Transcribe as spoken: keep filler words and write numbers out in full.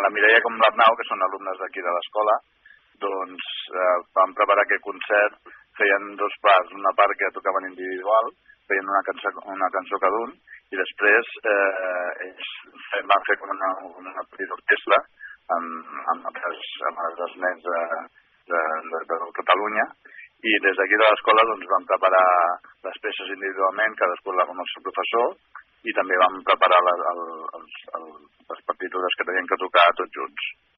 la Mireia com l'Arnau, que són alumnes d'aquí de l'escola, doncs eh, van preparar aquest concert, feien dos parts, una part que tocaven individual, feien una cançó, una cançó cada un, i després eh, ells van fer com una, una petita orquestra amb, amb, els, amb els nens de, de, de, de Catalunya, i des d'aquí de l'escola doncs, vam preparar les peces individualment, cadascú amb el seu professor, i també vam preparar la, el, els, el, les partitures que tenien que tocar tots junts.